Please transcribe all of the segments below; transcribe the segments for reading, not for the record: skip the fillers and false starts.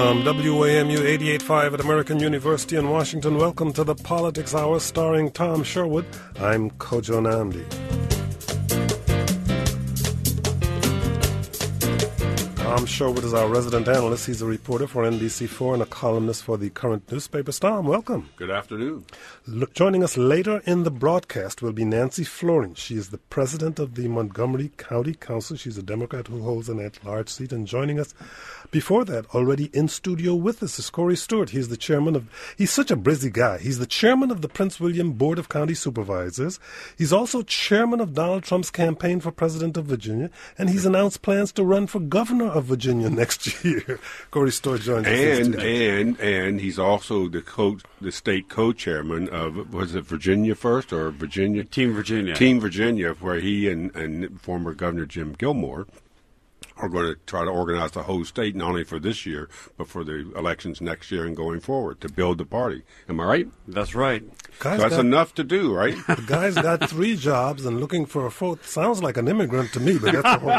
from WAMU 88.5 at American University in Washington. Welcome to the Politics Hour starring Tom Sherwood. I'm Kojo Nandi. Tom Sherwood is our resident analyst. He's a reporter for NBC4 and a columnist for the Current newspaper. Tom, welcome. Good afternoon. Joining us later in the broadcast will be Nancy Floring. She is the president of the Montgomery County Council. She's a Democrat who holds an at-large seat. And joining us before that, already in studio with us, is Corey Stewart. He's the chairman of, he's such a busy guy. He's the chairman of the Prince William Board of County Supervisors. He's also chairman of Donald Trump's campaign for president of Virginia. And he's announced plans to run for governor of Virginia next year. Corey Stewart joins us. And he's also the state co-chairman of, was it Virginia First or Virginia? Team Virginia. Team Virginia, where he and former Governor Jim Gilmore are going to try to organize the whole state, not only for this year, but for the elections next year and going forward to build the party. Am I right? That's right. So that's enough to do, right? The guy's got 3 jobs and looking for a 4th. Sounds like an immigrant to me, but that's a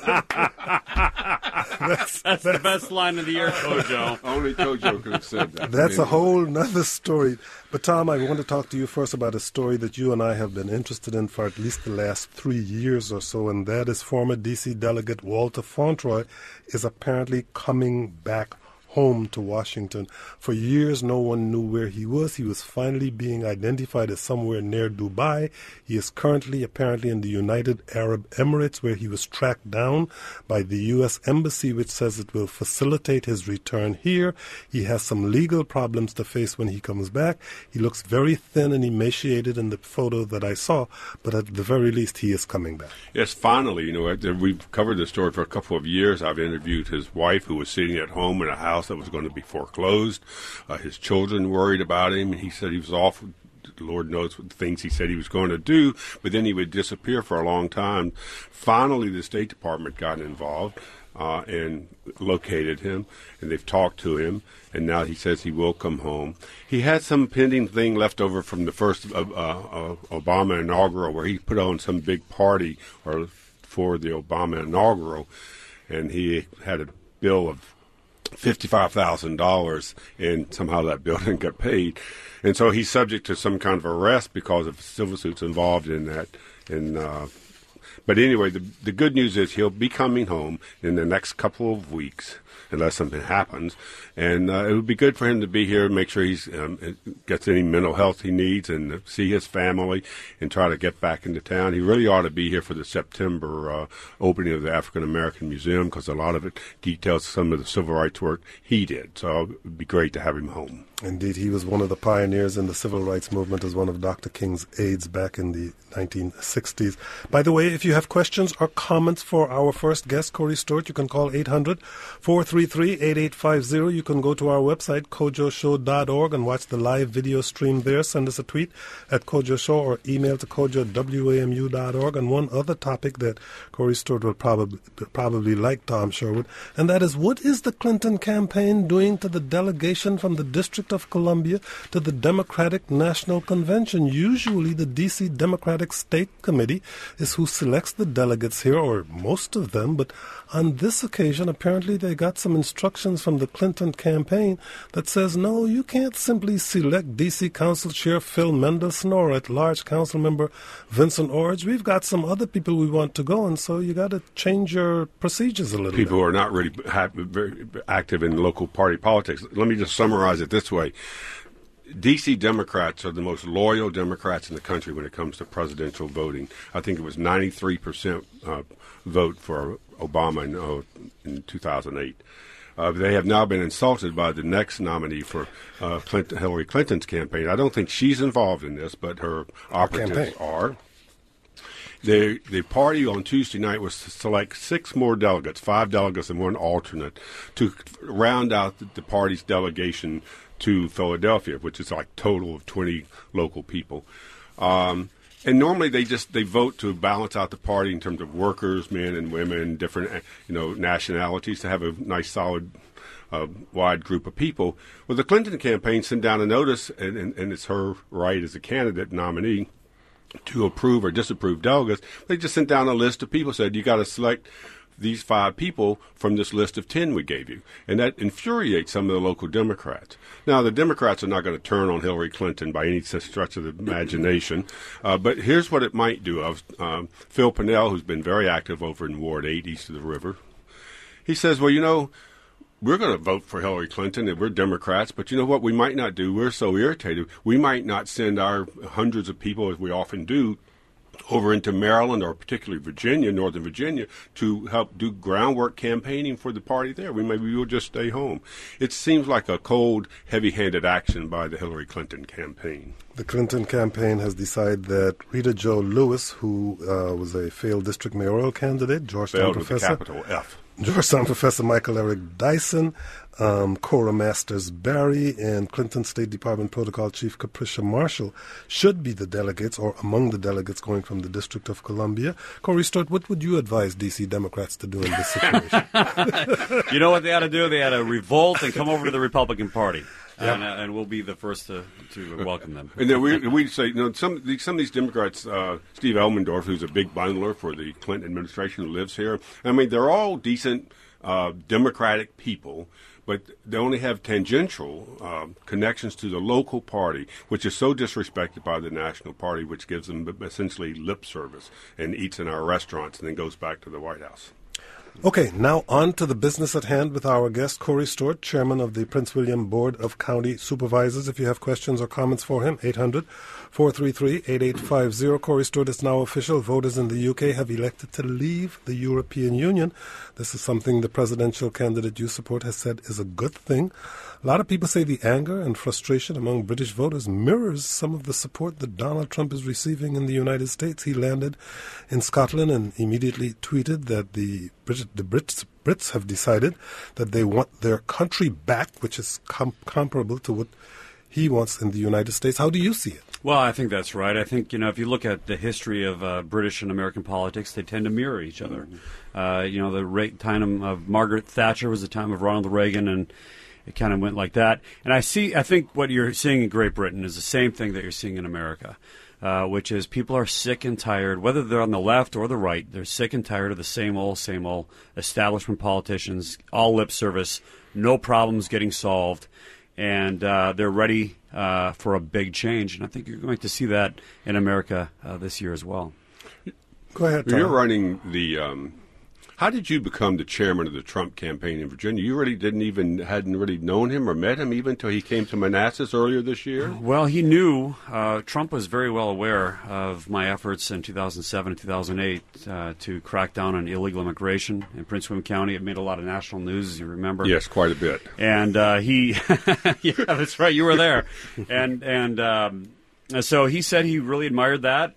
whole... that's the best line of the year, Kojo. Only Kojo could have said that. That's a whole nother story. But, Tom, I want to talk to you first about a story that you and I have been interested in for at least the last 3 years or so, and that is former D.C. Delegate Walter Fauntroy is apparently coming back home to Washington. For years, no one knew where he was. He was finally being identified as somewhere near Dubai. He is currently apparently in the United Arab Emirates, where he was tracked down by the U.S. Embassy, which says it will facilitate his return here. He has some legal problems to face when he comes back. He looks very thin and emaciated in the photo that I saw, but at the very least, he is coming back. Yes, finally. You know, we've covered this story for a couple of years. I've interviewed his wife, who was sitting at home in a house that was going to be foreclosed. His children worried about him. He said he was off. Lord knows what things he said he was going to do, but then he would disappear for a long time. Finally, the State Department got involved and located him, and they've talked to him, and now he says he will come home. He had some pending thing left over from the first Obama inaugural, where he put on some big party for the Obama inaugural, and he had a bill of $55,000, and somehow that bill didn't get paid, and so he's subject to some kind of arrest because of civil suits involved in that. But anyway, the good news is he'll be coming home in the next couple of weeks, unless something happens, and it would be good for him to be here and make sure he's gets any mental health he needs and see his family and try to get back into town. He really ought to be here for the September opening of the African American Museum, because a lot of it details some of the civil rights work he did, so it would be great to have him home. Indeed, he was one of the pioneers in the civil rights movement as one of Dr. King's aides back in the 1960s. By the way, if you have questions or comments for our first guest, Corey Stewart, you can call 800-433-8850. You can go to our website, kojoshow.org, and watch the live video stream there. Send us a tweet at Kojo Show or email to kojo@wamu.org. And one other topic that Corey Stewart will probably like, Tom Sherwood, and that is, what is the Clinton campaign doing to the delegation from the District of Columbia to the Democratic National Convention? Usually the D.C. Democratic State Committee is who selects the delegates here, or most of them, but on this occasion, apparently they got some instructions from the Clinton campaign that says, no, you can't simply select D.C. Council Chair Phil Mendelson or at-large Council Member Vincent Orge. We've got some other people we want to go, and so you got to change your procedures a little bit. People who are not really very active in local party politics. Let me just summarize it this way. D.C. Democrats are the most loyal Democrats in the country when it comes to presidential voting. I think it was 93% vote for Obama in 2008. They have now been insulted by the next nominee for Hillary Clinton's campaign. I don't think she's involved in this, but her operatives are. The party on Tuesday night was to select 6 more delegates, 5 delegates and 1 alternate, to round out the party's delegation to Philadelphia, which is like total of 20 local people. And normally they vote to balance out the party in terms of workers, men and women, different nationalities, to have a nice solid wide group of people. Well, the Clinton campaign sent down a notice, and it's her right as a candidate nominee to approve or disapprove delegates. They just sent down a list of people, said you got to select these 5 people from this list of 10 we gave you. And that infuriates some of the local Democrats. Now, the Democrats are not going to turn on Hillary Clinton by any stretch of the imagination. But here's what it might do. Phil Pennell, who's been very active over in Ward 8 east of the river, he says, well, you know, we're going to vote for Hillary Clinton, and we're Democrats, but you know what we might not do? We're so irritated. We might not send our hundreds of people, as we often do, over into Maryland or particularly Virginia, Northern Virginia, to help do groundwork campaigning for the party there. Maybe we'll just stay home. It seems like a cold, heavy-handed action by the Hillary Clinton campaign. The Clinton campaign has decided that Rita Jo Lewis, who was a failed district mayoral candidate, Georgetown professor, with a capital F. Georgetown professor Michael Eric Dyson, Cora Masters Barry, and Clinton State Department Protocol Chief Capricia Marshall should be the delegates or among the delegates going from the District of Columbia. Corey Stewart, what would you advise D.C. Democrats to do in this situation? You know what they ought to do? They ought to revolt and come over to the Republican Party. Yeah. And we'll be the first to welcome them. And then we say, you know, some of these Democrats, Steve Elmendorf, who's a big bundler for the Clinton administration who lives here, I mean, they're all decent Democratic people, but they only have tangential connections to the local party, which is so disrespected by the national party, which gives them essentially lip service and eats in our restaurants and then goes back to the White House. Okay, now on to the business at hand with our guest, Corey Stewart, chairman of the Prince William Board of County Supervisors. If you have questions or comments for him, 800-433-8850. Corey Stewart is now official. Voters in the UK have elected to leave the European Union. This is something the presidential candidate you support has said is a good thing. A lot of people say the anger and frustration among British voters mirrors some of the support that Donald Trump is receiving in the United States. He landed in Scotland and immediately tweeted that the Brits have decided that they want their country back, which is comparable to what he wants in the United States. How do you see it? Well, I think that's right. I think, if you look at the history of British and American politics, they tend to mirror each other. The time of Margaret Thatcher was the time of Ronald Reagan, and it kind of went like that. And I think what you're seeing in Great Britain is the same thing that you're seeing in America, which is people are sick and tired, whether they're on the left or the right, they're sick and tired of the same old establishment politicians, all lip service, no problems getting solved, and they're ready for a big change. And I think you're going to see that in America this year as well. Go ahead, Tom. You're running the... how did you become the chairman of the Trump campaign in Virginia? You really hadn't really known him or met him even until he came to Manassas earlier this year? Well, he knew. Trump was very well aware of my efforts in 2007 and 2008 to crack down on illegal immigration in Prince William County. It made a lot of national news, as you remember. Yes, quite a bit. And he, yeah, that's right, you were there. And so he said he really admired that.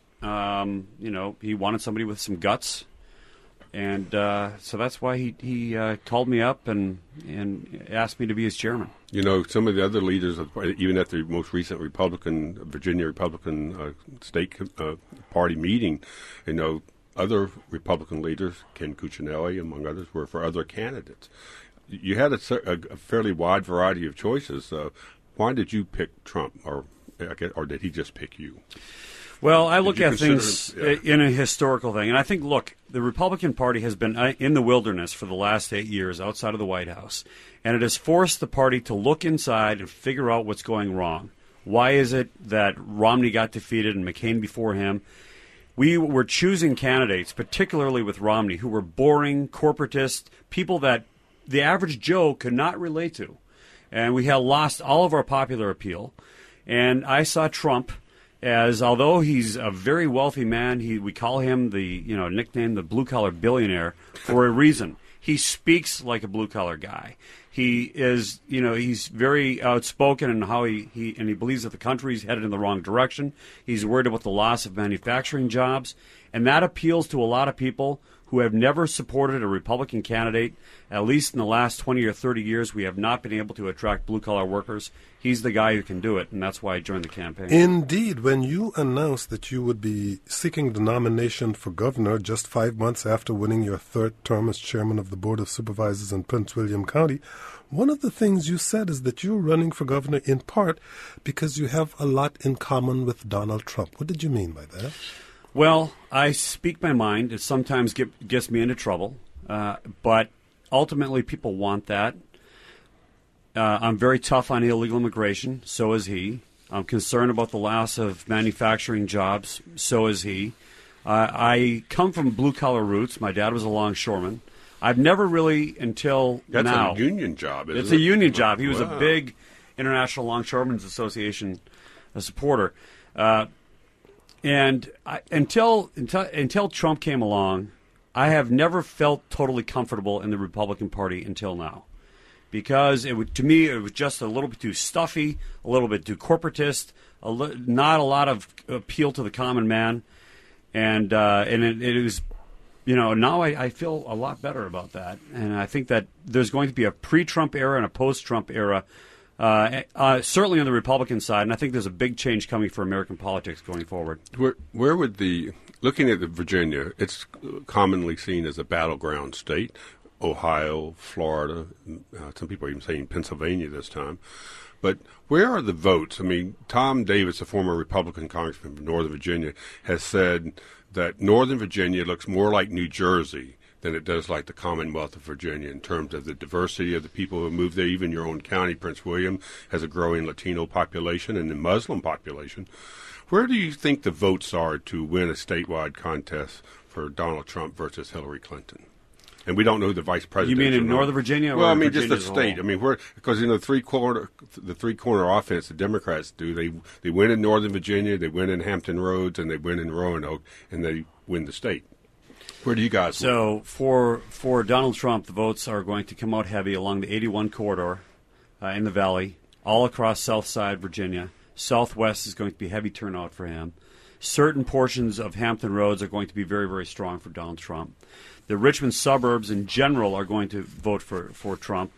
He wanted somebody with some guts. And so that's why he called me up and asked me to be his chairman. Some of the other leaders, even at the most recent Virginia Republican state party meeting, other Republican leaders, Ken Cuccinelli, among others, were for other candidates. You had a fairly wide variety of choices. Why did you pick Trump, or did he just pick you? Well, I look at things in a historical thing. And I think, look, the Republican Party has been in the wilderness for the last 8 years outside of the White House. And it has forced the party to look inside and figure out what's going wrong. Why is it that Romney got defeated and McCain before him? We were choosing candidates, particularly with Romney, who were boring, corporatist, people that the average Joe could not relate to. And we had lost all of our popular appeal. And I saw Trump as, although he's a very wealthy man, we call him the nickname the blue collar billionaire for a reason. He speaks like a blue collar guy. He is, he's very outspoken in how he believes that the country's headed in the wrong direction. He's worried about the loss of manufacturing jobs, and that appeals to a lot of people who have never supported a Republican candidate. At least in the last 20 or 30 years, we have not been able to attract blue-collar workers. He's the guy who can do it, and that's why I joined the campaign. Indeed. When you announced that you would be seeking the nomination for governor just 5 months after winning your third term as chairman of the Board of Supervisors in Prince William County, one of the things you said is that you're running for governor in part because you have a lot in common with Donald Trump. What did you mean by that? Well, I speak my mind. It sometimes gets me into trouble. but ultimately people want that. I'm very tough on illegal immigration. So is he. I'm concerned about the loss of manufacturing jobs. So is he. I come from blue-collar roots. My dad was a longshoreman. I've never really, until now... That's a union job, isn't it? It's a union job. He was a big International Longshoremen's Association supporter. And until Trump came along, I have never felt totally comfortable in the Republican Party until now. Because to me, it was just a little bit too stuffy, a little bit too corporatist, not a lot of appeal to the common man. And it was, now I feel a lot better about that. And I think that there's going to be a pre-Trump era and a post-Trump era, certainly on the Republican side. And I think there's a big change coming for American politics going forward. Where would looking at Virginia, it's commonly seen as a battleground state. Ohio, Florida, some people are even saying Pennsylvania this time. But where are the votes? I mean, Tom Davis, a former Republican congressman from Northern Virginia, has said that Northern Virginia looks more like New Jersey than it does like the Commonwealth of Virginia in terms of the diversity of the people who move there. Even your own county, Prince William, has a growing Latino population and a Muslim population. Where do you think the votes are to win a statewide contest for Donald Trump versus Hillary Clinton? And we don't know who the vice president. You mean in Northern Virginia? Well, I mean just the state. I mean, because the three corner offense the Democrats do. They win in Northern Virginia, they win in Hampton Roads, and they win in Roanoke, and they win the state. Where do you guys? So for Donald Trump, the votes are going to come out heavy along the 81 corridor in the Valley, all across South Side Virginia. Southwest is going to be heavy turnout for him. Certain portions of Hampton Roads are going to be very, very strong for Donald Trump. The Richmond suburbs in general are going to vote for Trump.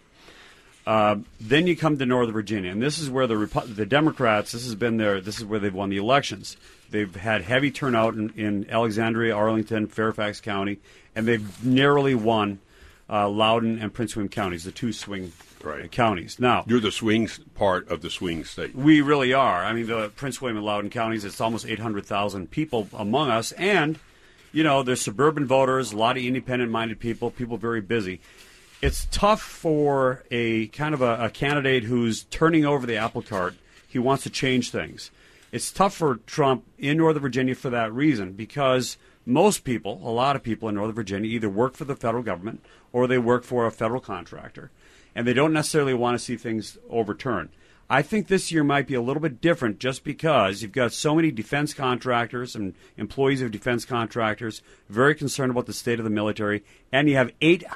Then you come to Northern Virginia, and this is where the Democrats, this is where they've won the elections. They've had heavy turnout in Alexandria, Arlington, Fairfax County, and they've narrowly won Loudoun and Prince William counties, the two swing counties. Now, you're the swing part of the swing state. We really are. I mean, the Prince William and Loudoun counties, it's almost 800,000 people among us, and there's suburban voters, a lot of independent-minded people very busy. It's tough for a kind of a candidate who's turning over the apple cart. He wants to change things. It's tough for Trump in Northern Virginia for that reason, because most people, a lot of people in Northern Virginia, either work for the federal government or they work for a federal contractor, and they don't necessarily want to see things overturned. I think this year might be a little bit different just because you've got so many defense contractors and employees of defense contractors very concerned about the state of the military, and you have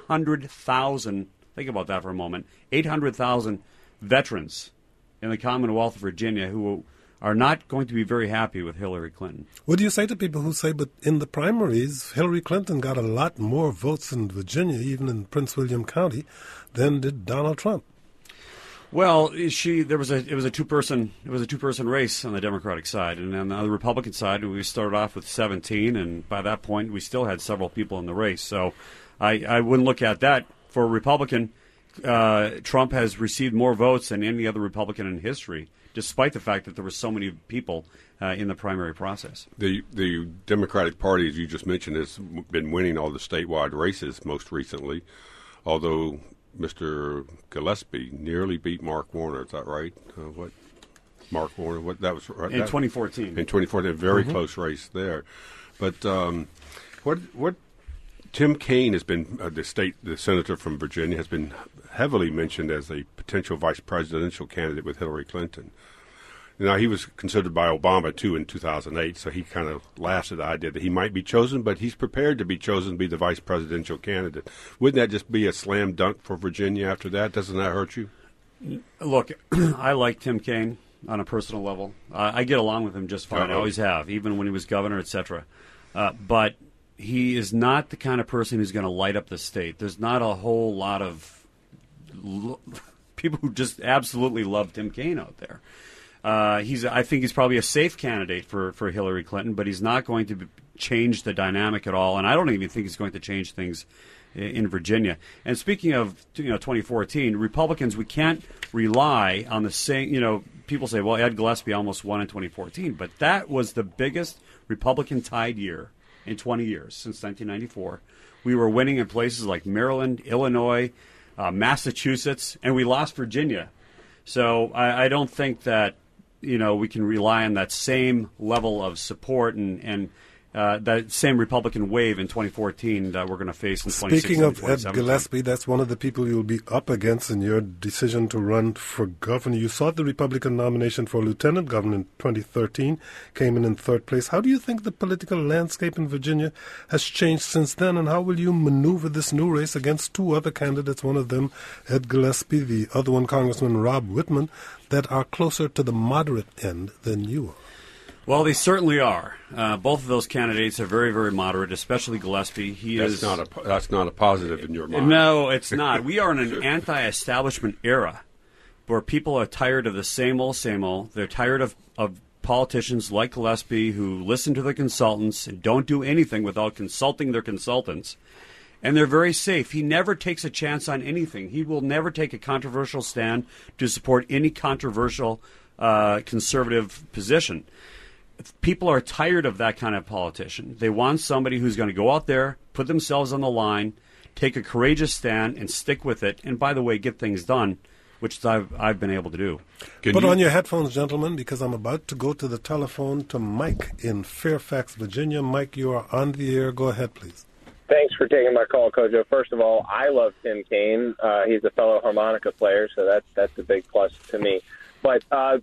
800,000, think about that for a moment, 800,000 veterans in the Commonwealth of Virginia who are not going to be very happy with Hillary Clinton. What do you say to people who say, but in the primaries, Hillary Clinton got a lot more votes in Virginia, even in Prince William County, than did Donald Trump? Well, it was a two-person race on the Democratic side, and on the Republican side, we started off with 17, and by that point, we still had several people in the race. So, I wouldn't look at that. For a Republican, Trump has received more votes than any other Republican in history, despite the fact that there were so many people in the primary process. The Democratic Party, as you just mentioned, has been winning all the statewide races most recently, although Mr. Gillespie nearly beat Mark Warner. Is that right? Mark Warner? What that was right? In 2014. In 2014, a very close race there. But what Tim Kaine has been the senator from Virginia has been heavily mentioned as a potential vice presidential candidate with Hillary Clinton. Now, he was considered by Obama, too, in 2008, so he kind of laughs at the idea that he might be chosen, but he's prepared to be chosen to be the vice presidential candidate. Wouldn't that just be a slam dunk for Virginia after that? Doesn't that hurt you? Look, I like Tim Kaine on a personal level. I get along with him just fine. I always have, even when he was governor, etc. But he is not the kind of person who's going to light up the state. There's not a whole lot of people who just absolutely love Tim Kaine out there. I think he's probably a safe candidate for Hillary Clinton, but he's not going to change the dynamic at all, and I don't even think he's going to change things in Virginia. And speaking of 2014, Republicans, we can't rely on the same, people say, well, Ed Gillespie almost won in 2014, but that was the biggest Republican-tied year in 20 years, since 1994. We were winning in places like Maryland, Illinois, Massachusetts, and we lost Virginia. So I don't think that we can rely on that same level of support and that same Republican wave in 2014 that we're going to face in 2016. Speaking of Ed Gillespie, that's one of the people you'll be up against in your decision to run for governor. You sought the Republican nomination for lieutenant governor in 2013, came in third place. How do you think the political landscape in Virginia has changed since then, and how will you maneuver this new race against two other candidates, one of them Ed Gillespie, the other one Congressman Rob Whitman, that are closer to the moderate end than you are? Well, they certainly are. Both of those candidates are very, very moderate, especially Gillespie. That's not a positive in your mind. No, it's not. We are in an anti-establishment era where people are tired of the same old, same old. They're tired of politicians like Gillespie who listen to their consultants and don't do anything without consulting their consultants. And they're very safe. He never takes a chance on anything. He will never take a controversial stand to support any controversial conservative position. People are tired of that kind of politician. They want somebody who's going to go out there, put themselves on the line, take a courageous stand, and stick with it. And by the way, get things done, which I've been able to do. Put on your headphones, gentlemen, because I'm about to go to the telephone to Mike in Fairfax, Virginia. Mike, you are on the air. Go ahead, please. Thanks for taking my call, Kojo. First of all, I love Tim Kaine. He's a fellow harmonica player, so that's a big plus to me. But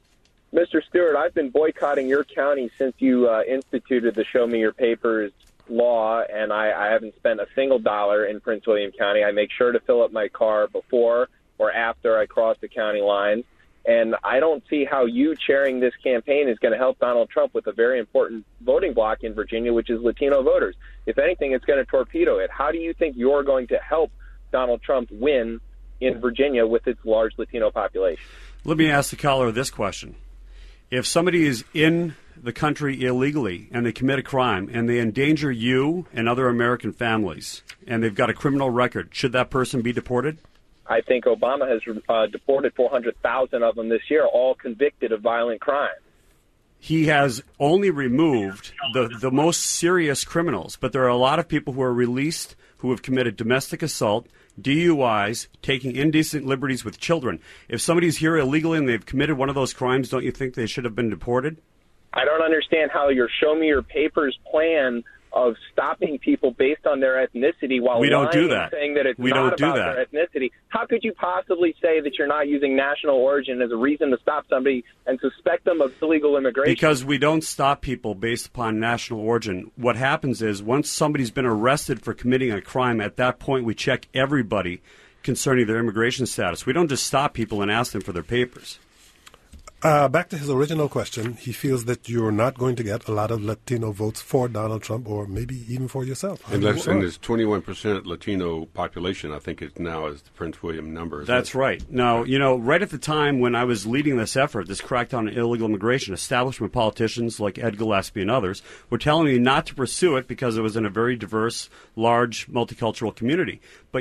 Mr. Stewart, I've been boycotting your county since you instituted the Show Me Your Papers law, and I haven't spent a single dollar in Prince William County. I make sure to fill up my car before or after I cross the county line, and I don't see how you chairing this campaign is going to help Donald Trump with a very important voting bloc in Virginia, which is Latino voters. If anything, it's going to torpedo it. How do you think you're going to help Donald Trump win in Virginia with its large Latino population? Let me ask the caller this question. If somebody is in the country illegally and they commit a crime and they endanger you and other American families and they've got a criminal record, should that person be deported? I think Obama has deported 400,000 of them this year, all convicted of violent crime. He has only removed the most serious criminals, but there are a lot of people who are released who have committed domestic assault, DUIs, taking indecent liberties with children. If somebody's here illegally and they've committed one of those crimes, don't you think they should have been deported? I don't understand how your Show Me Your Papers plan of stopping people based on their ethnicity while we don't do that. Saying that it's we not don't about do that. their ethnicity. How could you possibly say that you're not using national origin as a reason to stop somebody and suspect them of illegal immigration? Because we don't stop people based upon national origin. What happens is once somebody's been arrested for committing a crime, at that point we check everybody concerning their immigration status. We don't just stop people and ask them for their papers. Back to his original question, he feels that you're not going to get a lot of Latino votes for Donald Trump or maybe even for yourself. And there's 21% Latino population, I think it now is the Prince William number. That's right. Now, right at the time when I was leading this effort, this crackdown on illegal immigration, establishment politicians like Ed Gillespie and others were telling me not to pursue it because it was in a very diverse, large, multicultural community. But,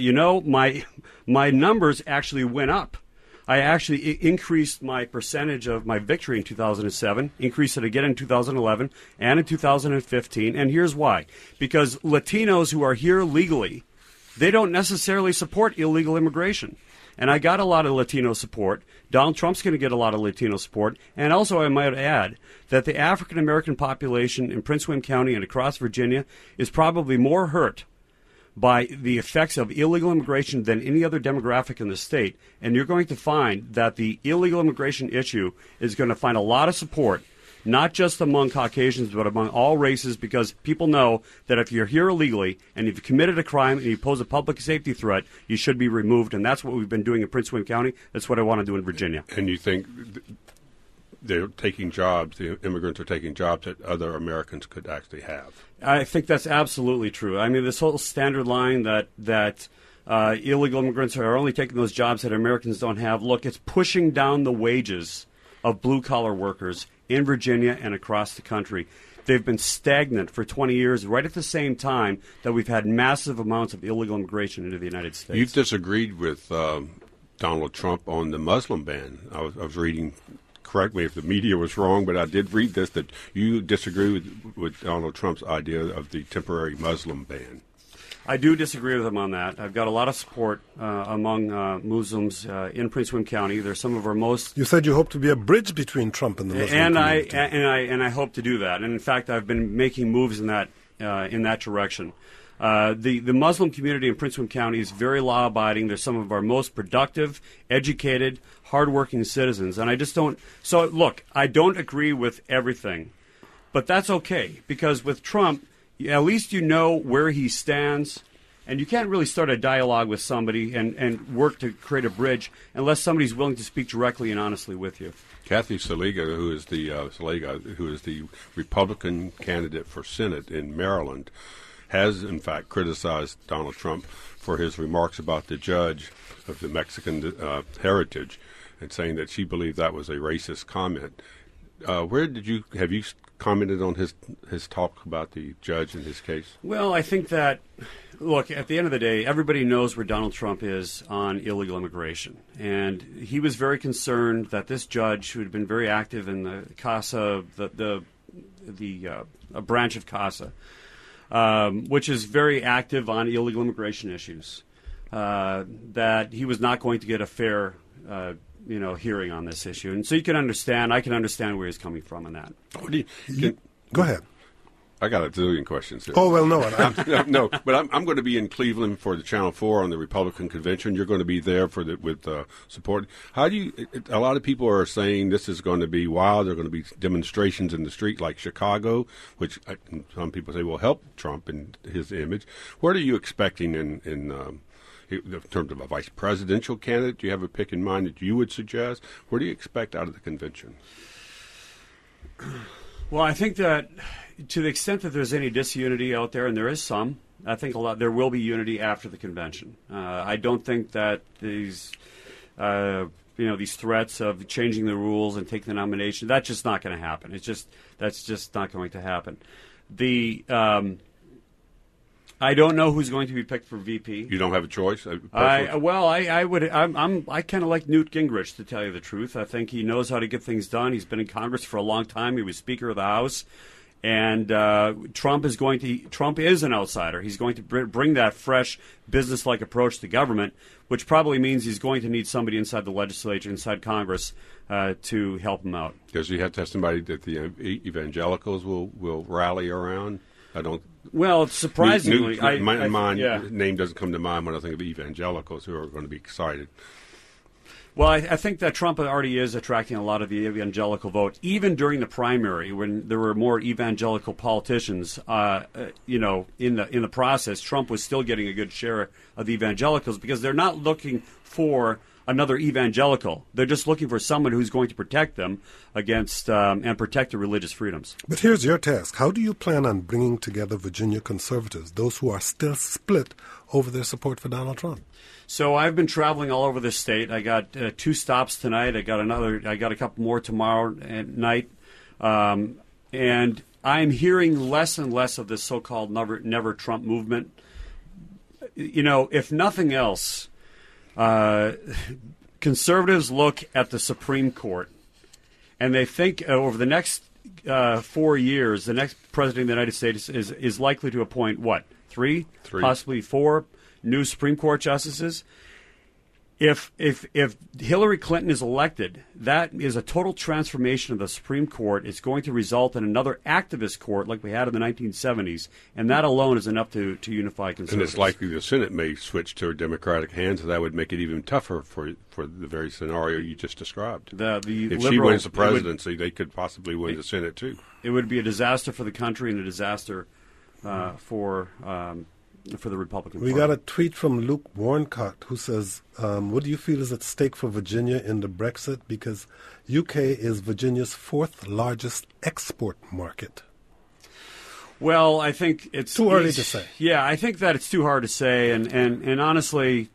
my numbers actually went up. I actually increased my percentage of my victory in 2007, increased it again in 2011 and in 2015. And here's why. Because Latinos who are here legally, they don't necessarily support illegal immigration. And I got a lot of Latino support. Donald Trump's going to get a lot of Latino support. And also I might add that the African-American population in Prince William County and across Virginia is probably more hurt by the effects of illegal immigration than any other demographic in the state. And you're going to find that the illegal immigration issue is going to find a lot of support, not just among Caucasians, but among all races, because people know that if you're here illegally and you've committed a crime and you pose a public safety threat, you should be removed. And that's what we've been doing in Prince William County. That's what I want to do in Virginia. And you think they're taking jobs, the immigrants are taking jobs that other Americans could actually have? I think that's absolutely true. I mean, this whole standard line that illegal immigrants are only taking those jobs that Americans don't have, look, it's pushing down the wages of blue-collar workers in Virginia and across the country. They've been stagnant for 20 years, right at the same time that we've had massive amounts of illegal immigration into the United States. You've disagreed with Donald Trump on the Muslim ban. I was reading, correct me if the media was wrong, but I did read this, that you disagree with Donald Trump's idea of the temporary Muslim ban. I do disagree with him on that. I've got a lot of support among Muslims in Prince William County. They're some of our most. You said you hope to be a bridge between Trump and the Muslim community. And I hope to do that. And in fact, I've been making moves in that direction. The Muslim community in Prince William County is very law-abiding. They're some of our most productive, educated, hardworking citizens. And I just don't. So look, I don't agree with everything, but that's okay because with Trump, at least you know where he stands, and you can't really start a dialogue with somebody and work to create a bridge unless somebody's willing to speak directly and honestly with you. Kathy Szeliga, who is the Republican candidate for Senate in Maryland, has in fact criticized Donald Trump for his remarks about the judge of the Mexican heritage, and saying that she believed that was a racist comment. Have you commented on his talk about the judge in his case? Well, I think that, look, at the end of the day, everybody knows where Donald Trump is on illegal immigration. And he was very concerned that this judge, who had been very active in the CASA, a branch of CASA, which is very active on illegal immigration issues, that he was not going to get a fair hearing on this issue. And so I can understand where he's coming from on that. Go ahead. I got a zillion questions here. Oh, well, no. No, but I'm going to be in Cleveland for the Channel 4 on the Republican convention. You're going to be there with support. A lot of people are saying this is going to be wild. There are going to be demonstrations in the street like Chicago, which some people say will help Trump and his image. What are you expecting in terms of a vice presidential candidate? Do you have a pick in mind that you would suggest? What do you expect out of the convention? Well, I think that to the extent that there's any disunity out there, and there is some, I think there will be unity after the convention. I don't think that these threats of changing the rules and taking the nomination, that's just not going to happen. That's just not going to happen. I don't know who's going to be picked for VP. You don't have a choice? I kind of like Newt Gingrich, to tell you the truth. I think he knows how to get things done. He's been in Congress for a long time. He was Speaker of the House. And Trump is an outsider. He's going to bring that fresh, business-like approach to government, which probably means he's going to need somebody inside the legislature, inside Congress, to help him out. Does he have to have somebody that the evangelicals will rally around? Well, surprisingly, name doesn't come to mind when I think of evangelicals who are going to be excited. Well, I think that Trump already is attracting a lot of the evangelical vote. Even during the primary, when there were more evangelical politicians, in the process, Trump was still getting a good share of the evangelicals because they're not looking for another evangelical. They're just looking for someone who's going to protect them against and protect their religious freedoms. But here's your task. How do you plan on bringing together Virginia conservatives, those who are still split over their support for Donald Trump? So I've been traveling all over the state. I got 2 stops tonight. I got a couple more tomorrow night. And I'm hearing less and less of this so-called never Trump movement. If nothing else, conservatives look at the Supreme Court and they think over the next 4 years, the next president of the United States is likely to appoint what? Three, possibly 4 new Supreme Court justices. If Hillary Clinton is elected, that is a total transformation of the Supreme Court. It's going to result in another activist court like we had in the 1970s, and that alone is enough to unify conservatives. And it's likely the Senate may switch to Democratic hands, and that would make it even tougher for the very scenario you just described. If she wins the presidency, they could possibly win the Senate too. It would be a disaster for the country and a disaster for the Republican Party. We got a tweet from Luke Warncott who says, what do you feel is at stake for Virginia in the Brexit? Because UK is Virginia's 4th largest export market. Well, I think it's too early to say. Yeah, I think that it's too hard to say. And honestly,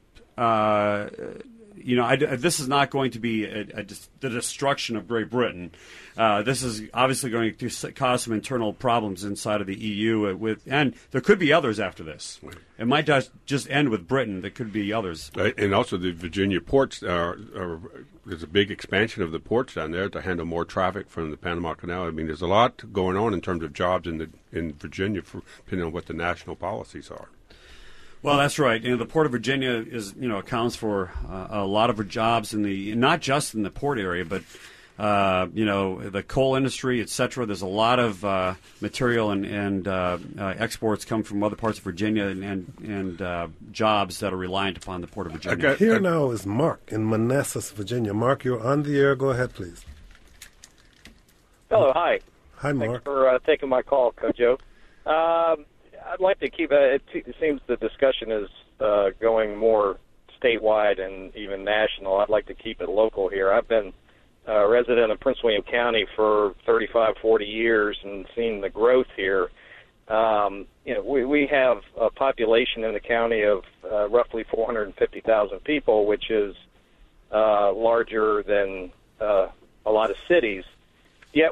this is not going to be the destruction of Great Britain. This is obviously going to cause some internal problems inside of the EU, and there could be others after this. It might just end with Britain. There could be others. And also the Virginia ports there's a big expansion of the ports down there to handle more traffic from the Panama Canal. I mean, there's a lot going on in terms of jobs in Virginia, depending on what the national policies are. Well, that's right. The Port of Virginia is, accounts for a lot of jobs not just in the port area, but the coal industry, et cetera. There's a lot of material and exports come from other parts of Virginia and jobs that are reliant upon the Port of Virginia. Here now is Mark in Manassas, Virginia. Mark, you're on the air. Go ahead, please. Hello, hi. Hi, Mark. Thanks for taking my call, Kojo. I'd like to keep it seems the discussion is going more statewide and even national. I'd like to keep it local here. I've been a resident of Prince William County for 35, 40 years and seen the growth here. We have a population in the county of roughly 450,000 people, which is larger than a lot of cities. Yet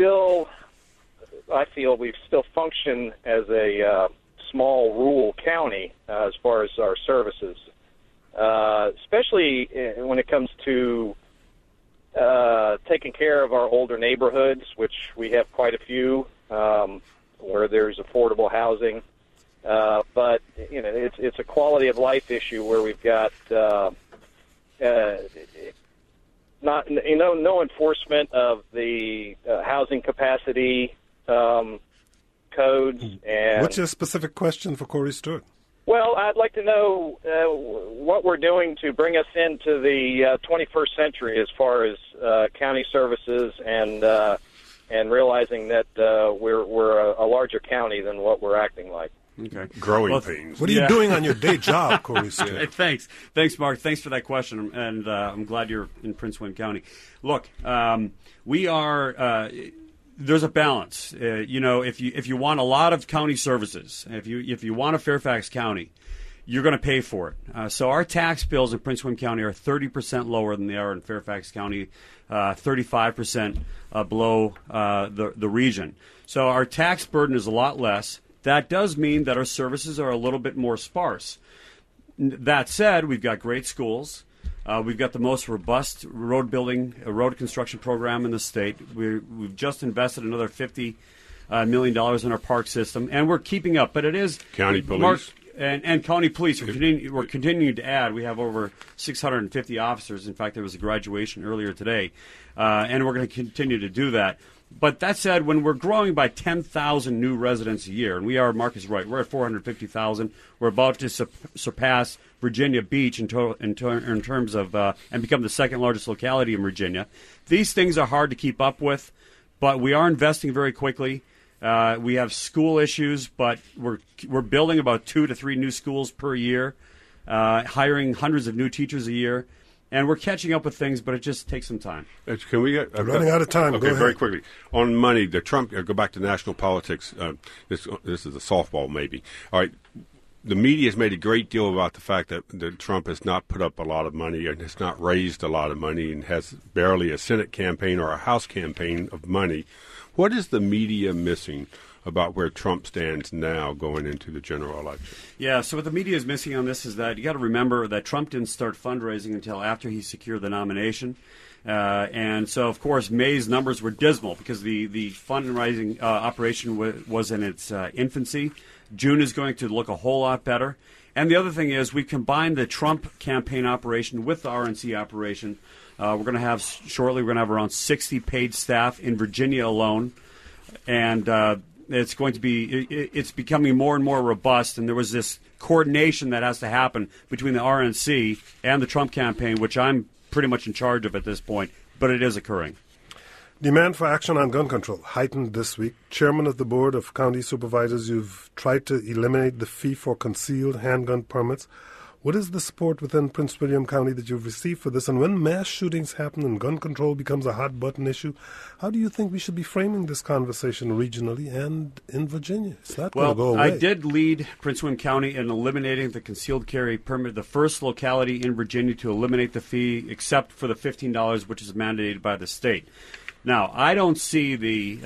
I feel we still function as a small rural county as far as our services, especially when it comes to taking care of our older neighborhoods, which we have quite a few, where there's affordable housing. But it's a quality of life issue where we've got no enforcement of the housing capacity codes. And what's your specific question for Corey Stewart? Well, I'd like to know what we're doing to bring us into the 21st century as far as county services and realizing that we're a larger county than what we're acting like. Okay. Growing pains. What are you doing on your day job, Corey Stewart? Thanks, Mark. Thanks for that question, and I'm glad you're in Prince William County. Look, we are. There's a balance. If you want a lot of county services, if you want a Fairfax County, you're going to pay for it. So our tax bills in Prince William County are 30% lower than they are in Fairfax County, 35% below the region. So our tax burden is a lot less. That does mean that our services are a little bit more sparse. That said, we've got great schools. We've got the most robust road construction program in the state. We've just invested another $50 million in our park system, and we're keeping up. But it is county police and county police. We're continuing to add. We have over 650 officers. In fact, there was a graduation earlier today, and we're going to continue to do that. But that said, when we're growing by 10,000 new residents a year, and Mark is right, we're at 450,000. We're about to surpass Virginia Beach in terms of and become the second largest locality in Virginia. These things are hard to keep up with, but we are investing very quickly. We have school issues, but we're building about 2 to 3 new schools per year, hiring hundreds of new teachers a year. And we're catching up with things, but it just takes some time. Can we get running out of time? Okay, very quickly on money. The Trump. Go back to national politics. This is a softball, maybe. All right. The media has made a great deal about the fact that Trump has not put up a lot of money and has not raised a lot of money and has barely a Senate campaign or a House campaign of money. What is the media missing about where Trump stands now going into the general election? Yeah, so what the media is missing on this is that you got to remember that Trump didn't start fundraising until after he secured the nomination. And so, of course, May's numbers were dismal because the fundraising operation was in its infancy. June is going to look a whole lot better. And the other thing is we combined the Trump campaign operation with the RNC operation. We're going to have around 60 paid staff in Virginia alone. And it's going to be it's becoming more and more robust, and there was this coordination that has to happen between the RNC and the Trump campaign, which I'm pretty much in charge of at this point, but it is occurring. Demand for action on gun control heightened this week. Chairman of the Board of County Supervisors, you've tried to eliminate the fee for concealed handgun permits. What is the support within Prince William County that you've received for this? And when mass shootings happen and gun control becomes a hot-button issue, how do you think we should be framing this conversation regionally and in Virginia? It's not going to go away. I did lead Prince William County in eliminating the concealed carry permit, the first locality in Virginia to eliminate the fee except for the $15, which is mandated by the state. Now, I don't see the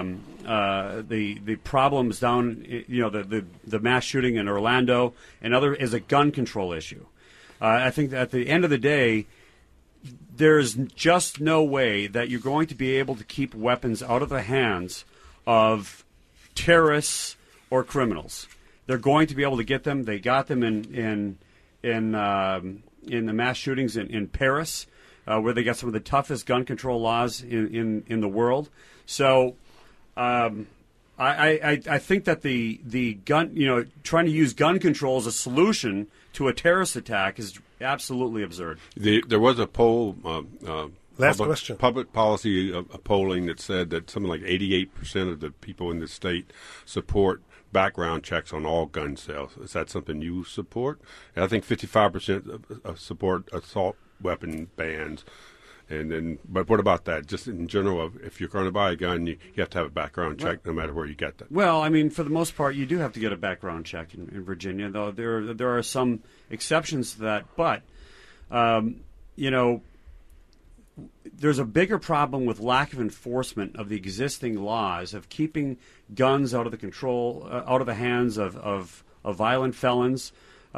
problems down, the mass shooting in Orlando and other as a gun control issue. I think that at the end of the day, there's just no way that you're going to be able to keep weapons out of the hands of terrorists or criminals. They're going to be able to get them. They got them in the mass shootings in Paris, where they got some of the toughest gun control laws in the world. So I think that the gun, trying to use gun control as a solution to a terrorist attack is absolutely absurd. There was a poll. Last question. Public policy polling that said that something like 88% of the people in the state support background checks on all gun sales. Is that something you support? And I think 55% support assault weapon bans. But what about that? Just in general, if you're going to buy a gun, you have to have a background check no matter where you get that. Well, I mean, for the most part, you do have to get a background check in Virginia, though there are some exceptions to that. But, there's a bigger problem with lack of enforcement of the existing laws of keeping guns out of the hands of violent felons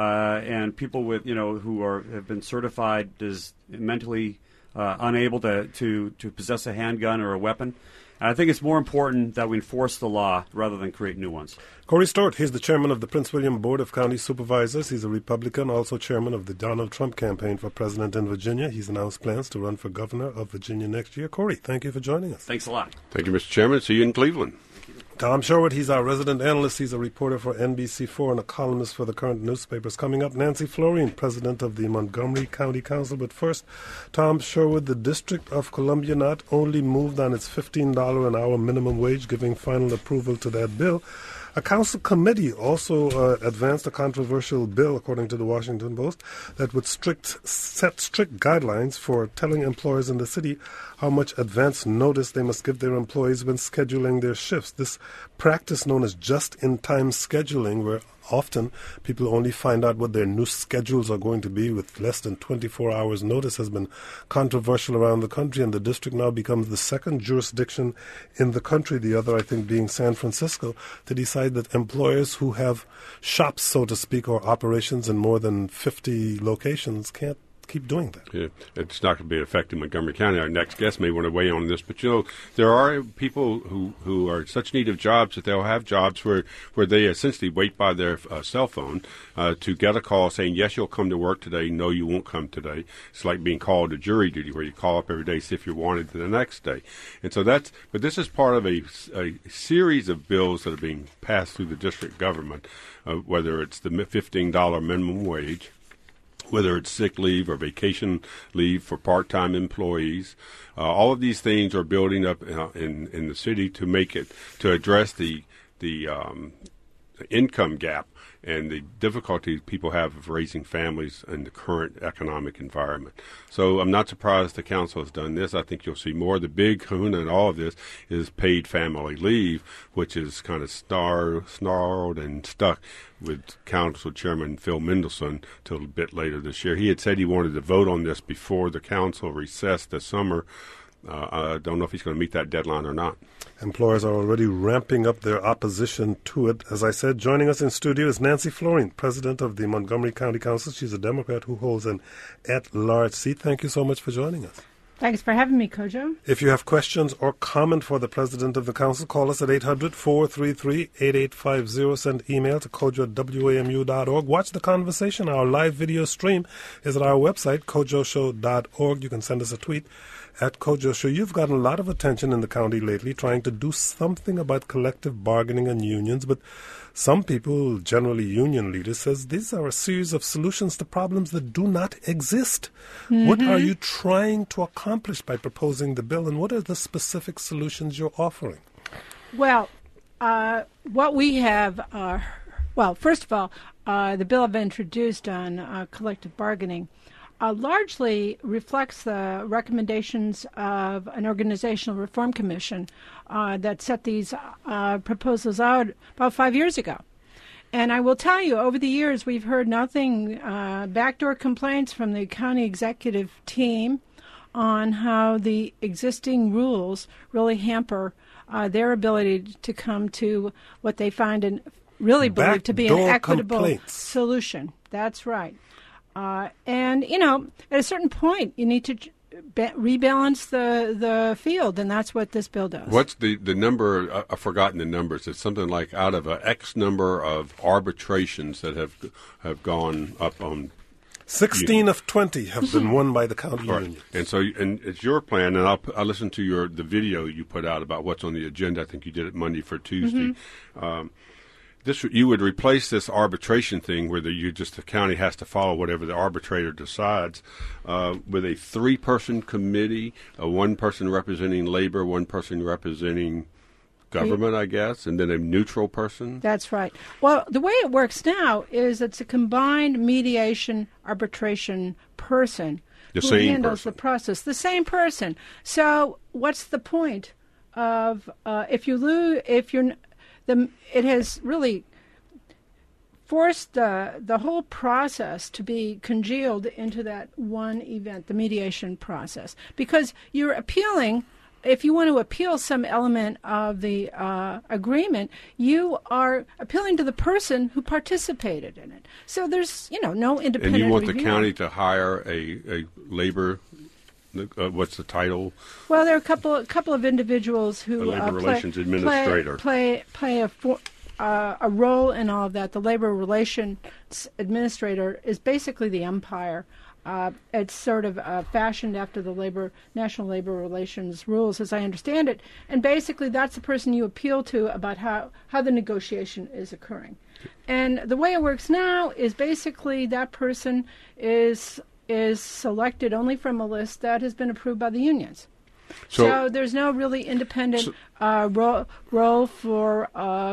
and people with who have been certified as mentally unable to possess a handgun or a weapon. And I think it's more important that we enforce the law rather than create new ones. Corey Stewart, he's the chairman of the Prince William Board of County Supervisors. He's a Republican, also chairman of the Donald Trump campaign for president in Virginia. He's announced plans to run for governor of Virginia next year. Corey, thank you for joining us. Thanks a lot. Thank you, Mr. Chairman. See you in Cleveland. Tom Sherwood, he's our resident analyst. He's a reporter for NBC4 and a columnist for the current newspapers. Coming up, Nancy Florien, president of the Montgomery County Council. But first, Tom Sherwood, the District of Columbia not only moved on its $15 an hour minimum wage, giving final approval to that bill, a council committee also advanced a controversial bill, according to the Washington Post, that would set strict guidelines for telling employers in the city how much advance notice they must give their employees when scheduling their shifts. This practice known as just-in-time scheduling, where often people only find out what their new schedules are going to be with less than 24 hours notice, has been controversial around the country, and the district now becomes the second jurisdiction in the country, the other I think being San Francisco, to decide that employers who have shops, so to speak, or operations in more than 50 locations can't keep doing that. Yeah, it's not going to be affecting Montgomery County. Our next guest may want to weigh on this, but there are people who are in such need of jobs that they'll have jobs where they essentially wait by their cell phone to get a call saying, yes, you'll come to work today, no, you won't come today. It's like being called to jury duty, where you call up every day, see if you're wanted the next day. And so but this is part of a series of bills that are being passed through the district government, whether it's the $15 minimum wage, whether it's sick leave or vacation leave for part-time employees. All of these things are building up in the city to address the income gap and the difficulty people have of raising families in the current economic environment. So I'm not surprised the council has done this. I think you'll see more. The big kahuna in all of this is paid family leave, which is kind of snarled and stuck with Council Chairman Phil Mendelson till a bit later this year. He had said he wanted to vote on this before the council recessed this summer. I don't know if he's going to meet that deadline or not. Employers are already ramping up their opposition to it. As I said, joining us in studio is Nancy Florien, president of the Montgomery County Council. She's a Democrat who holds an at-large seat. Thank you so much for joining us. Thanks for having me, Kojo. If you have questions or comment for the president of the council, call us at 800-433-8850. Send email to kojo@wamu.org. Watch the conversation. Our live video stream is at our website, kojoshow.org. You can send us a tweet at Kojo Show. You've gotten a lot of attention in the county lately trying to do something about collective bargaining and unions, but some people, generally union leaders, says these are a series of solutions to problems that do not exist. Mm-hmm. What are you trying to accomplish by proposing the bill, and what are the specific solutions you're offering? Well, what we have first of all, the bill I've introduced on collective bargaining largely reflects the recommendations of an organizational reform commission that set these proposals out about 5 years ago. And I will tell you, over the years, we've heard nothing, backdoor complaints from the county executive team on how the existing rules really hamper their ability to come to what they find and really believe to be an equitable solution. That's right. And, at a certain point, you need to rebalance the field, and that's what this bill does. What's the number? I've forgotten the numbers. It's something like out of an X number of arbitrations that have gone up on. 16 of 20 have been won by the county unions. And so, and it's your plan, and I listened to the video you put out about what's on the agenda. I think you did it Monday for Tuesday. You would replace this arbitration thing where the county has to follow whatever the arbitrator decides with a 3-person committee, one person representing labor, one person representing government, I guess, and then a neutral person? That's right. Well, the way it works now is it's a combined mediation arbitration person who handles the process. The same person. So what's the point of it has really forced the whole process to be congealed into that one event, the mediation process, because you're appealing. If you want to appeal some element of the agreement, you are appealing to the person who participated in it. So there's, no independent And you want review. the county to hire a labor. What's the title? Well, there are a couple of individuals who a labor relations administrator play a role in all of that. The labor relations administrator is basically the umpire. It's sort of fashioned after the National Labor Relations rules, as I understand it. And basically, that's the person you appeal to about how the negotiation is occurring. And the way it works now is basically that person is selected only from a list that has been approved by the unions. So there's no really independent role for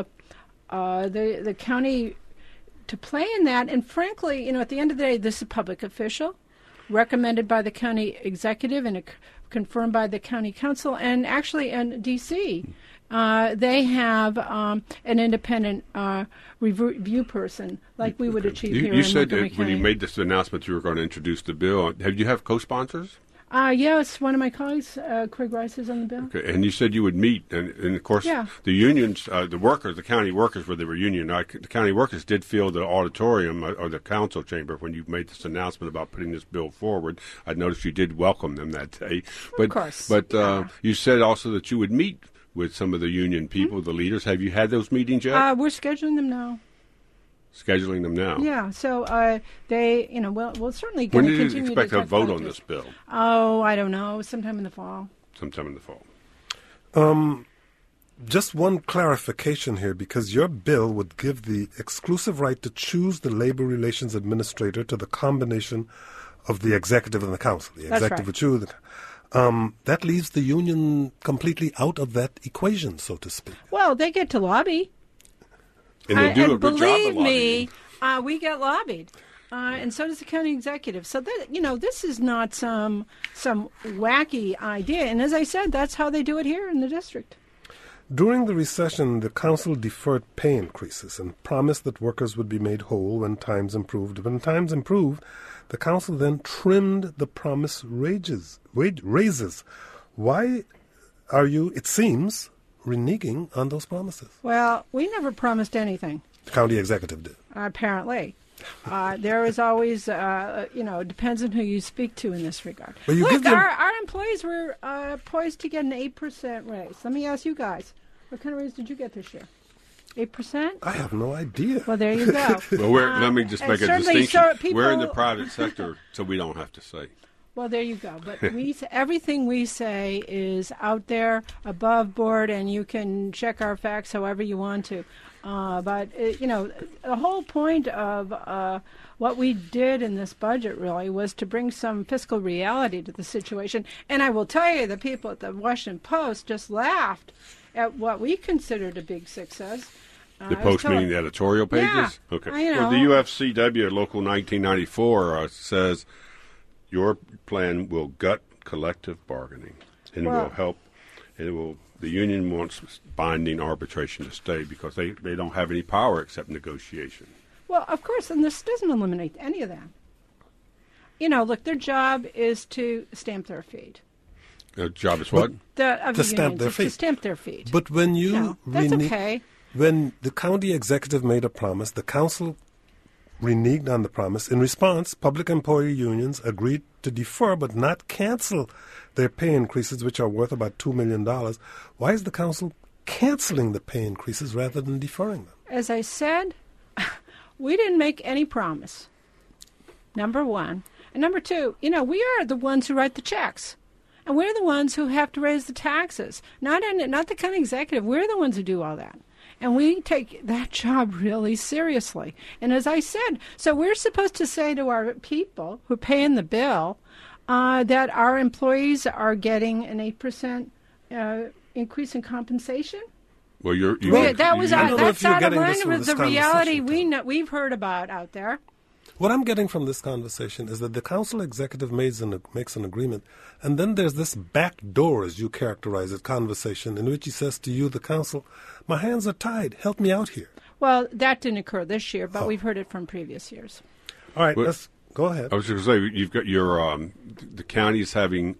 the county to play in that. And frankly, at the end of the day, this is a public official recommended by the county executive and confirmed by the county council. And actually in D.C., they have an independent review person like we would achieve here in Montgomery County. You said when you made this announcement you were going to introduce the bill. Have you have co-sponsors? Yes, one of my colleagues, Craig Rice, is on the bill. Okay, and you said you would meet, and of course, the unions, the workers, the county workers, where they were union, the county workers did fill the auditorium or the council chamber when you made this announcement about putting this bill forward. I noticed you did welcome them that day. Of course. But you said also that you would meet with some of the union people, the leaders. Have you had those meetings yet? We're scheduling them now. Scheduling them now. Yeah, so they, we'll certainly when continue to do you expect a vote on this bill? Oh, I don't know, sometime in the fall. Sometime in the fall. Just one clarification here, because your bill would give the exclusive right to choose the labor relations administrator to the combination of the executive and the council. The executive would choose. That leaves the union completely out of that equation, so to speak. Well, they get to lobby. And they do a good job of believe me, we get lobbied, and so does the county executive. So that this is not some wacky idea. And as I said, that's how they do it here in the district. During the recession, the council deferred pay increases and promised that workers would be made whole when times improved. When times improved, the council then trimmed the promised raises. Why are you, it seems, reneging on those promises? Well, we never promised anything. The county executive did. Apparently. There is always, it depends on who you speak to in this regard. Well, look, our employees were poised to get an 8% raise. Let me ask you guys, what kind of raise did you get this year? 8%? I have no idea. Well, there you go. Well, let me just make a distinction. We're in the private sector, so we don't have to say. Well, there you go. But everything we say is out there, above board, and you can check our facts however you want to. But the whole point of what we did in this budget really was to bring some fiscal reality to the situation. And I will tell you, the people at the Washington Post just laughed at what we considered a big success. The Post meaning the editorial pages? Yeah, okay. Well, the UFCW Local 1994 says your plan will gut collective bargaining and will help. The union wants binding arbitration to stay because they don't have any power except negotiation. Well, of course, and this doesn't eliminate any of that. Look, their job is to stamp their feet. Their job is what? To stamp their feet. To stamp their feet. But when you that's okay. When the county executive made a promise, the council reneged on the promise. In response, public employee unions agreed to defer but not cancel their pay increases, which are worth about $2 million. Why is the council canceling the pay increases rather than deferring them? As I said, we didn't make any promise, number one. And number two, we are the ones who write the checks. And we're the ones who have to raise the taxes, not the county executive. We're the ones who do all that. And we take that job really seriously. And as I said, so we're supposed to say to our people who pay in the bill that our employees are getting an 8% increase in compensation. Well, that's out of line with the reality we've heard about out there. What I'm getting from this conversation is that the council executive makes an agreement, and then there's this back door, as you characterize it, conversation in which he says to you, the council, my hands are tied, help me out here. Well, that didn't occur this year, but we've heard it from previous years. All right, let's go ahead. I was going to say, you've got your the county is having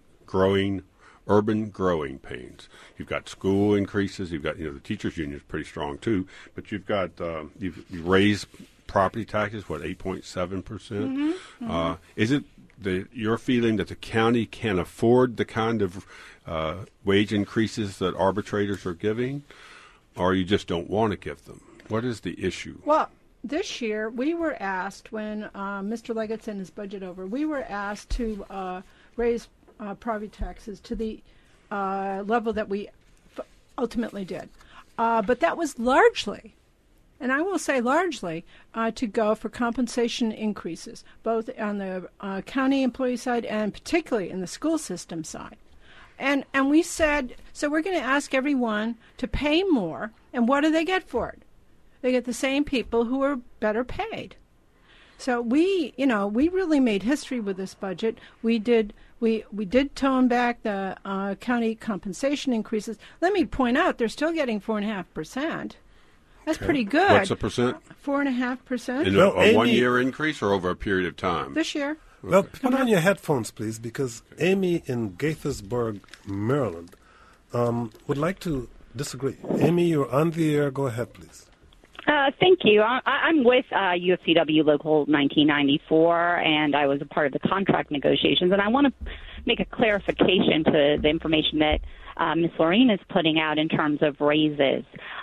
urban growing pains. You've got school increases. You've got the teachers union is pretty strong too, but you've got you've raised property taxes, 8.7%? Is it your feeling that the county can afford the kind of wage increases that arbitrators are giving, or you just don't want to give them? What is the issue? Well, this year we were asked, when Mr. Leggett sent his budget over, we were asked to raise property taxes to the level that we ultimately did. But that was largely, and I will say largely, to go for compensation increases, both on the county employee side and particularly in the school system side. And we said, so we're going to ask everyone to pay more, and what do they get for it? They get the same people who are better paid. So we really made history with this budget. We did tone back the county compensation increases. Let me point out, they're still getting 4.5%. That's pretty good. What's the percent? 4.5%. In a 1-year increase or over a period of time? This year. Well, put on your headphones, please, because Amy in Gaithersburg, Maryland, would like to disagree. Amy, you're on the air. Go ahead, please. Thank you. I'm with UFCW Local 1994, and I was a part of the contract negotiations. And I want to make a clarification to the information that Ms. Lorene is putting out in terms of raises.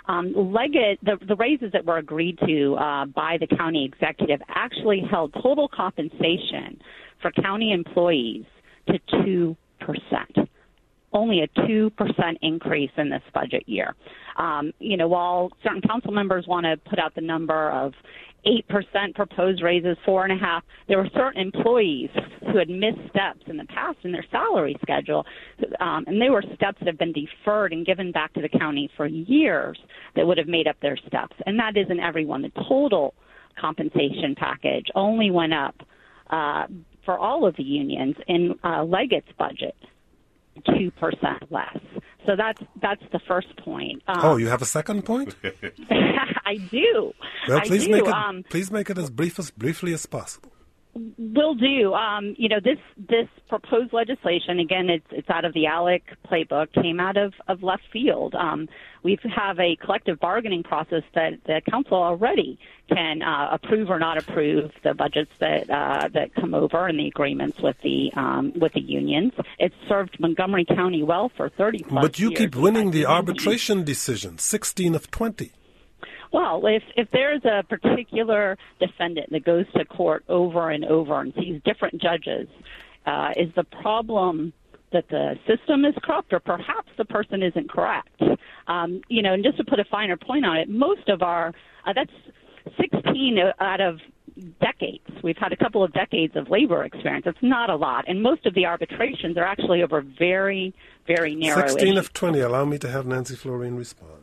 The raises that were agreed to by the county executive actually held total compensation for county employees to 2%. Only a 2% increase in this budget year. While certain council members want to put out the number of 8% proposed raises, 4.5%, there were certain employees who had missed steps in the past in their salary schedule, and they were steps that have been deferred and given back to the county for years that would have made up their steps. And that isn't everyone. The total compensation package only went up for all of the unions in Leggett's budget 2% less. So that's the first point. You have a second point? I do. Well, please make it as briefly as possible. Will do. This proposed legislation, again, it's out of the ALEC playbook, came out of left field. We have a collective bargaining process that the council already can approve or not approve the budgets that come over and the agreements with the unions. It's served Montgomery County well for 30+ years. But you keep winning the arbitration decision, 16 of 20. Well, if there's a particular defendant that goes to court over and over and sees different judges, is the problem that the system is corrupt, or perhaps the person isn't correct? And just to put a finer point on it, most of that's 16 out of decades. We've had a couple of decades of labor experience. It's not a lot. And most of the arbitrations are actually over very, very narrow 16 issues. of 20. Allow me to have Nancy Florine respond.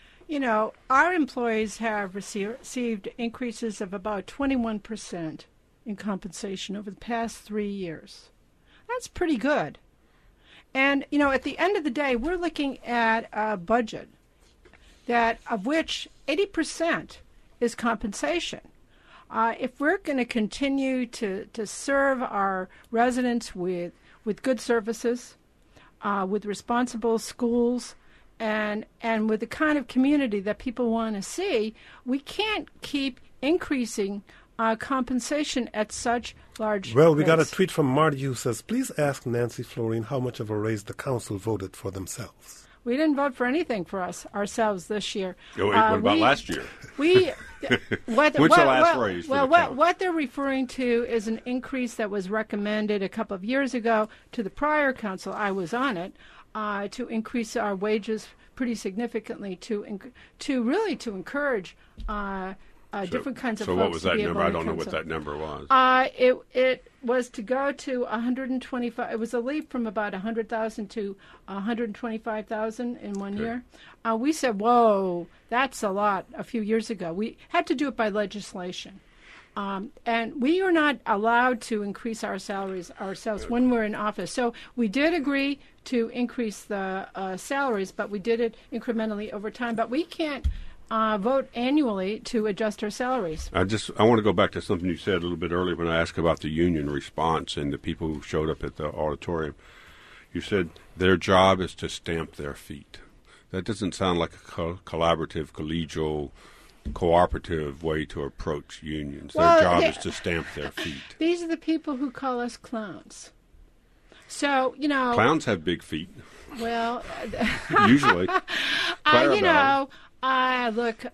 Our employees have received increases of about 21% in compensation over the past 3 years. That's pretty good. And, at the end of the day, we're looking at a budget of which 80% is compensation. If we're going to continue to serve our residents with good services, with responsible schools, and with the kind of community that people want to see, we can't keep increasing compensation at such large Well, we rates. got a tweet from Marty who says, please ask Nancy Florine how much of a raise the council voted for themselves. We didn't vote for anything for ourselves this year. Oh, wait, what about last year? What's the last raise for the council? What they're referring to is an increase that was recommended a couple of years ago to the prior council. I was on it, to increase our wages pretty significantly to encourage different kinds of folks. So what was that number? I don't know what that number was. It was to go to 125. It was a leap from about 100,000 to 125,000 in 1 year. We said, "Whoa, that's a lot." A few years ago, we had to do it by legislation, and we are not allowed to increase our salaries ourselves when we're in office. So we did agree to increase the salaries, but we did it incrementally over time. But we can't vote annually to adjust our salaries. I want to go back to something you said a little bit earlier when I asked about the union response and the people who showed up at the auditorium. You said their job is to stamp their feet. That doesn't sound like a collaborative, collegial, cooperative way to approach unions. Their job is to stamp their feet. These are the people who call us clowns. So, Clowns have big feet. Well, usually. Look,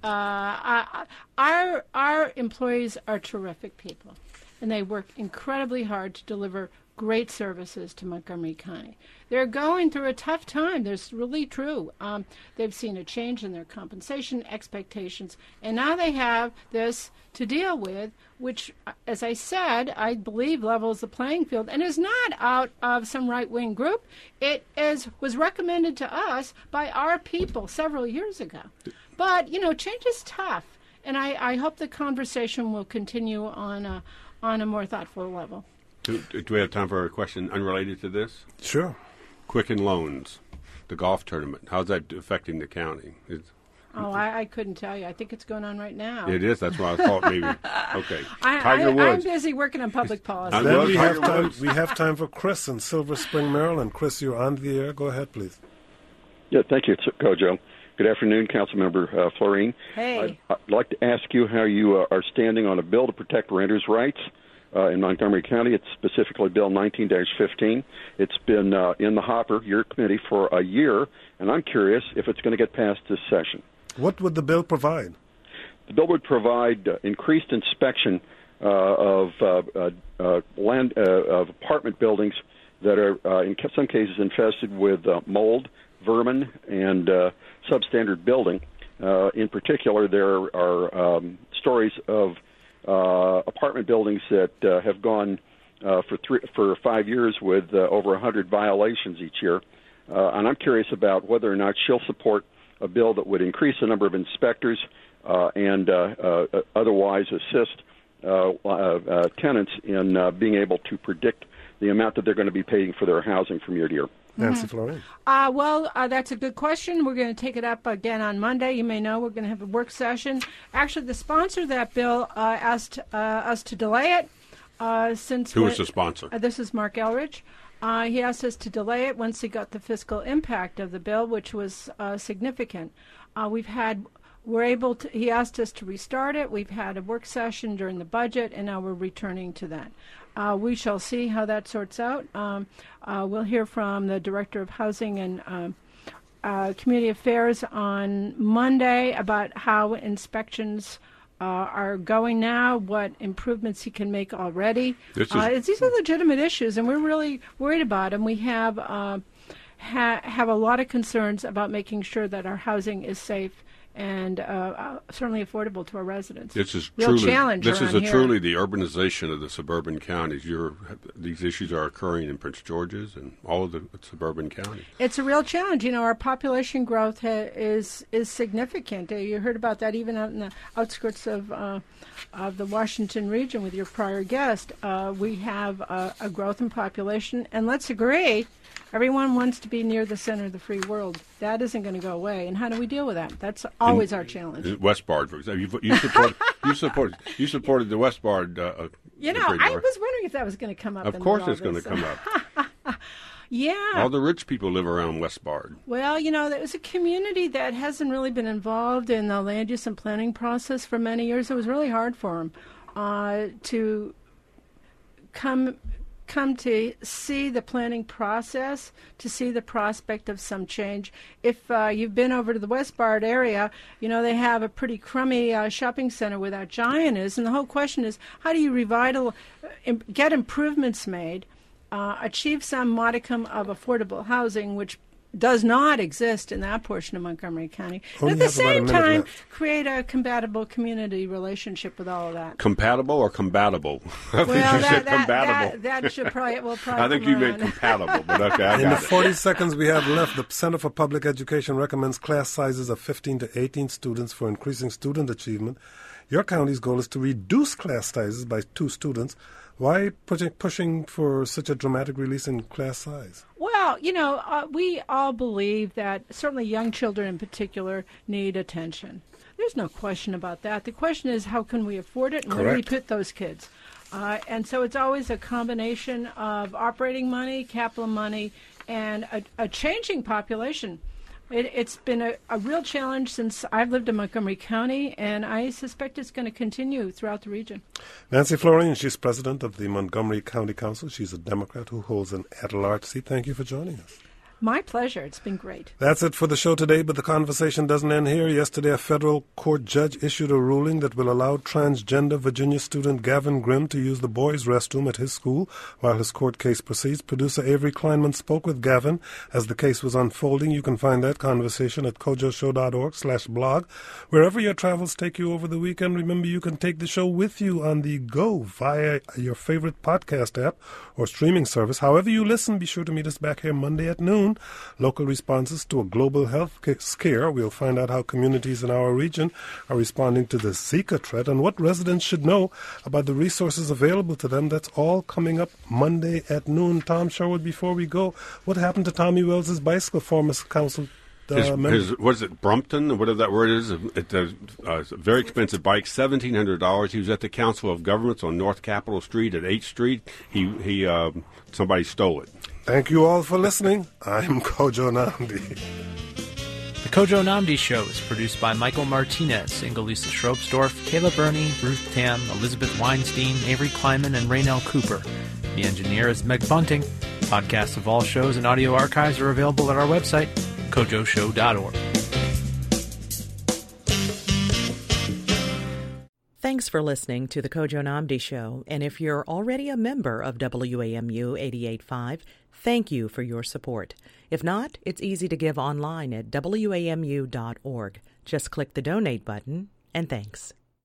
our employees are terrific people, and they work incredibly hard to deliver great services to Montgomery County. They're going through a tough time. That's really true. They've seen a change in their compensation expectations, and now they have this to deal with, which, as I said, I believe levels the playing field and is not out of some right-wing group. It was recommended to us by our people several years ago. But, change is tough, and I hope the conversation will continue on a more thoughtful level. Do we have time for a question unrelated to this? Sure. Quicken Loans, the golf tournament. How's that affecting the county? I couldn't tell you. I think it's going on right now. It is. That's why I thought maybe. Okay. Tiger Woods. I'm busy working on public policy. Then we have time for Chris in Silver Spring, Maryland. Chris, you're on the air. Go ahead, please. Yeah, thank you, Kojo. Good afternoon, Councilmember Florine. Hey. I'd like to ask you how you are standing on a bill to protect renters' rights in Montgomery County. It's specifically Bill 19-15. It's been in the hopper, your committee, for a year, and I'm curious if it's going to get passed this session. What would the bill provide? The bill would provide increased inspection of land of apartment buildings that are in some cases infested with mold, vermin, and substandard building. In particular, there are stories of apartment buildings that have gone for 5 years with over 100 violations each year. And I'm curious about whether or not she'll support a bill that would increase the number of inspectors and otherwise assist tenants in being able to predict the amount that they're going to be paying for their housing from year to year. Nancy Florine. That's a good question. We're going to take it up again on Monday. You may know we're going to have a work session. Actually, the sponsor of that bill asked us to delay it. Who is the sponsor? This is Mark Elridge. He asked us to delay it once he got the fiscal impact of the bill, which was significant. He asked us to restart it. We've had a work session during the budget, and now we're returning to that. We shall see how that sorts out. We'll hear from the Director of Housing and Community Affairs on Monday about how inspections are going now, what improvements he can make already. These are legitimate issues, and we're really worried about them. We have a lot of concerns about making sure that our housing is safe and certainly affordable to our residents. This is truly the urbanization of the suburban counties. These issues are occurring in Prince George's and all of the suburban counties. It's a real challenge. Our population growth is significant. You heard about that even out in the outskirts of the Washington region with your prior guest. We have a growth in population, and let's agree, everyone wants to be near the center of the free world. That isn't going to go away. And how do we deal with that? That's always our challenge. Westbard, for example, you supported the Westbard. I was wondering if that was going to come up. Of course, it's going to come up. Yeah. All the rich people live around Westbard. Well, there was a community that hasn't really been involved in the land use and planning process for many years. It was really hard for them. to come to see the planning process, to see the prospect of some change. If you've been over to the Westbard area, they have a pretty crummy shopping center where that Giant is, and the whole question is, how do you get improvements made, achieve some modicum of affordable housing, which does not exist in that portion of Montgomery County. And at the same time, create a compatible community relationship with all of that. Compatible or combatable? Well, compatible. That should probably I think you meant compatible, but okay, I got it. In the 40 seconds we have left, the Center for Public Education recommends class sizes of 15 to 18 students for increasing student achievement. Your county's goal is to reduce class sizes by 2 students. Why pushing for such a dramatic release in class size? Well, we all believe that certainly young children in particular need attention. There's no question about that. The question is, how can we afford it, and where do we put those kids? And so it's always a combination of operating money, capital money, and a changing population. It's been a real challenge since I've lived in Montgomery County, and I suspect it's going to continue throughout the region. Nancy Florian, she's president of the Montgomery County Council. She's a Democrat who holds an at-large seat. Thank you for joining us. My pleasure. It's been great. That's it for the show today, but the conversation doesn't end here. Yesterday, a federal court judge issued a ruling that will allow transgender Virginia student Gavin Grimm to use the boys' restroom at his school while his court case proceeds. Producer Avery Kleinman spoke with Gavin as the case was unfolding. You can find that conversation at kojoshow.org/blog. Wherever your travels take you over the weekend, remember you can take the show with you on the go via your favorite podcast app or streaming service. However you listen, be sure to meet us back here Monday at noon. Local responses to a global health scare. We'll find out how communities in our region are responding to the Zika threat and what residents should know about the resources available to them. That's all coming up Monday at noon. Tom Sherwood, before we go, what happened to Tommy Wells' bicycle, former council what is it, Brumpton, or whatever that word is? It's a very expensive bike, $1,700. He was at the Council of Governments on North Capitol Street at 8th Street. Somebody stole it. Thank you all for listening. I'm Kojo Nnamdi. The Kojo Nnamdi Show is produced by Michael Martinez, Ingelisa Schrobsdorf, Kayla Burney, Ruth Tam, Elizabeth Weinstein, Avery Kleinman, and Raynell Cooper. The engineer is Meg Bunting. Podcasts of all shows and audio archives are available at our website, kojoshow.org. Thanks for listening to The Kojo Nnamdi Show, and if you're already a member of WAMU 88.5, thank you for your support. If not, it's easy to give online at WAMU.org. Just click the donate button, and thanks.